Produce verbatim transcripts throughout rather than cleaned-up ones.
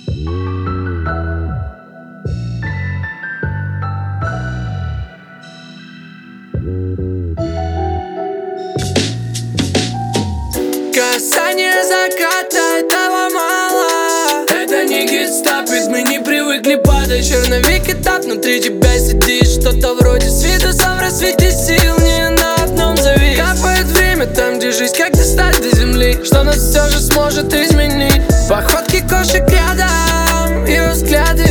Касание заката, этого мало. Это не гид-стоп, ведь мы не привыкли падать. Черновик этап, внутри тебя сидит что-то вроде света. Сам в рассвете сил, не на одном завис. Капает время там, где жизнь как достать до земли. Что нас все же сможет изменить. Походки кошек рядом, ее взгляды,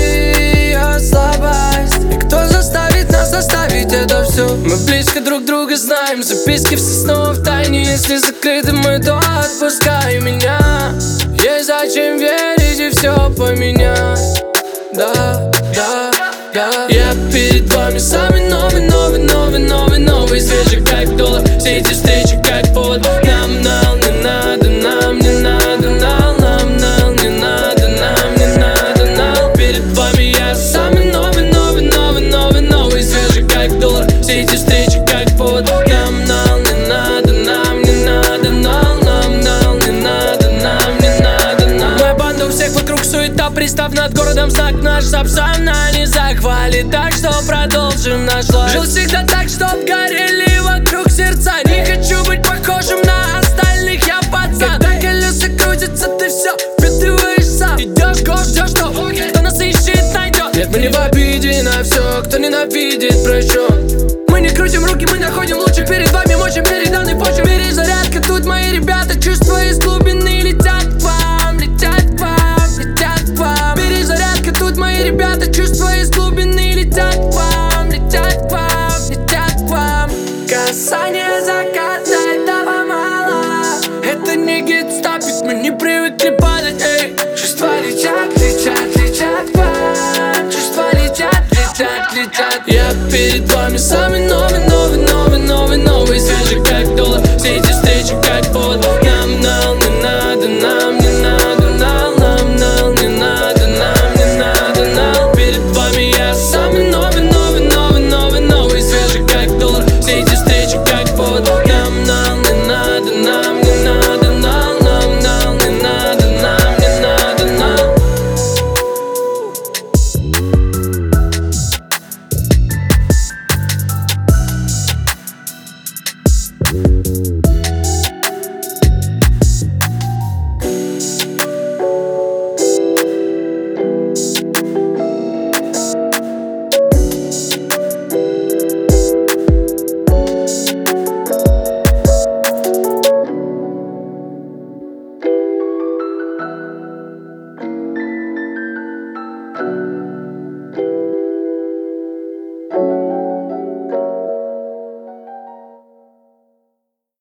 ее слабость. И кто заставит нас оставить это все? Мы близко друг друга знаем, записки все снова в тайне. Если закрыты мы, то отпускай меня. Есть зачем верить и все поменять. Да, да, да. Я перед вами самый новый, новый, новый, новый, новый. Свежий как доллар, все эти встречи как повод. Нам, нам не надо, нам не надо, нам, нам, нам не надо, нам не надо, нам. Перед вами я самый новый, новый, новый, новый, новый. Свежий как доллар, все эти встречи как повод. Нам, нам не надо, нам не надо, нам, нам, нам не надо, нам не надо, нам. Моя банда, у всех вокруг суета. Пристав над городом, знак наш Сапсана не захвалит. Так что продолжим наш лайф. Жил всегда так, чтоб горели вокруг сердца. Не хочу быть похожим на остальных, я пацан. Когда колеса крутятся, ты все впитываешь сам. Идешь, год, ждешь, что кто нас ищет, найдет. Нет, мы не в обиде на все, кто ненавидит, прощен. Мы не крутим руки, мы находим лучше. Перед вами мочим, переданный почве. Перезарядка, тут мои ребята. Чувства из глубины летят к вам, летят к вам, летят к вам. Перезарядка, тут мои ребята. Чувства из глубины летят к вам, летят к вам, летят к вам. Касание заката, этого мало. Это не гид-стоп, ведь мы не привыкли падать, эй. Чувства летят, летят, летят к вам. Чувства летят, летят, летят. Я перед вами самый новый.